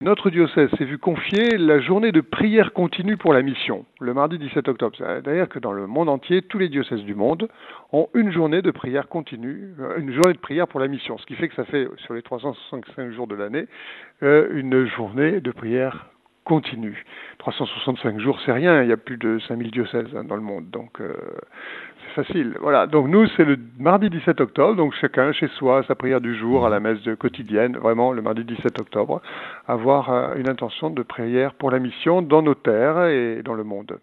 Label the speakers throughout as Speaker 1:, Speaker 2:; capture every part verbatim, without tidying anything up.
Speaker 1: Notre diocèse s'est vu confier la journée de prière continue pour la mission, le mardi dix-sept octobre. C'est-à-dire que dans le monde entier, tous les diocèses du monde ont une journée de prière continue, une journée de prière pour la mission, ce qui fait que ça fait, sur les trois cent soixante-cinq jours de l'année, une journée de prière continue. trois cent soixante-cinq jours, c'est rien, il y a plus de cinq mille diocèses hein, dans le monde, donc euh, c'est facile. Voilà, donc nous, c'est le mardi dix-sept octobre, donc chacun chez soi, sa prière du jour, à la messe de quotidienne, vraiment le mardi dix-sept octobre, avoir euh, une intention de prière pour la mission dans nos terres et dans le monde.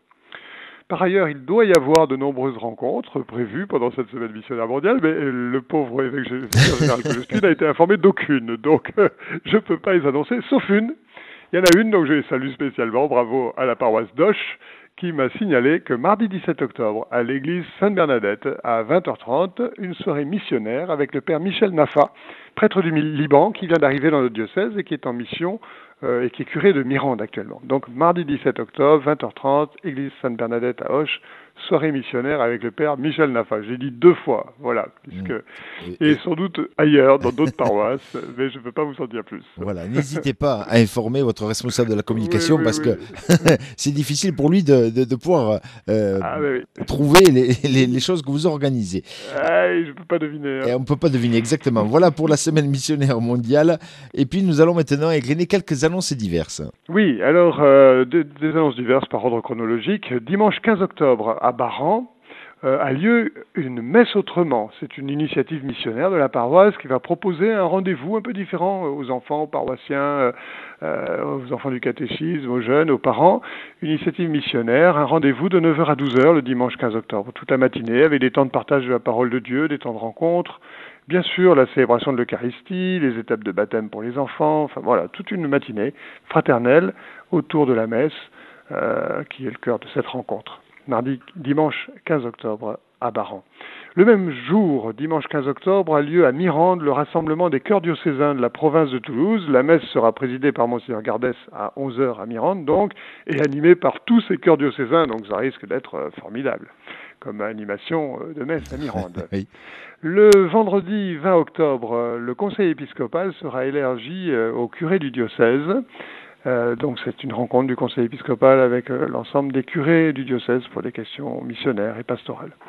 Speaker 1: Par ailleurs, il doit y avoir de nombreuses rencontres prévues pendant cette semaine missionnaire mondiale, mais le pauvre évêque général que je suis n'a été informé d'aucune, donc euh, je ne peux pas les annoncer, sauf une. Il y en a une, donc je les salue spécialement, bravo à la paroisse d'Auch, qui m'a signalé que mardi dix-sept octobre, à l'église Sainte-Bernadette, à vingt heures trente, une soirée missionnaire avec le père Michel Nafa, prêtre du Liban, qui vient d'arriver dans notre diocèse et qui est en mission euh, et qui est curé de Mirande actuellement. Donc mardi dix-sept octobre, vingt heures trente, église Sainte-Bernadette à Auch, soirée missionnaire avec le père Michel Nafa. J'ai dit deux fois, voilà, puisque mmh. et, et sans doute ailleurs, dans d'autres paroisses, mais je ne peux pas vous en dire plus.
Speaker 2: Voilà, n'hésitez pas à informer votre responsable de la communication oui, oui, parce oui. que c'est difficile pour lui de, de, de pouvoir euh, ah, oui, oui. trouver les, les, les choses que vous organisez.
Speaker 1: Ah, je ne peux pas deviner. Hein.
Speaker 2: Et on ne peut pas deviner, exactement. Voilà pour la semaine missionnaire mondiale. Et puis nous allons maintenant égrener quelques annonces diverses.
Speaker 1: Oui, alors euh, des, des annonces diverses par ordre chronologique. Dimanche quinze octobre, à Baran, euh, a lieu une messe autrement. C'est une initiative missionnaire de la paroisse qui va proposer un rendez-vous un peu différent aux enfants, aux paroissiens, euh, aux enfants du catéchisme, aux jeunes, aux parents. Une initiative missionnaire, un rendez-vous de neuf heures à douze heures le dimanche quinze octobre, toute la matinée, avec des temps de partage de la parole de Dieu, des temps de rencontre. Bien sûr, la célébration de l'Eucharistie, les étapes de baptême pour les enfants, enfin voilà, toute une matinée fraternelle autour de la messe, euh, qui est le cœur de cette rencontre. Mardi, dimanche quinze octobre à Baran. Le même jour, dimanche quinze octobre, a lieu à Mirande le rassemblement des chœurs diocésains de la province de Toulouse. La messe sera présidée par Monseigneur Gardès à onze heures à Mirande, donc, et animée par tous ces chœurs diocésains, donc ça risque d'être euh, formidable comme animation de messe à Mirande. Oui. Le vendredi vingt octobre, le conseil épiscopal sera élargi au curé du diocèse. Euh, donc c'est une rencontre du conseil épiscopal avec euh, l'ensemble des curés du diocèse pour des questions missionnaires et pastorales.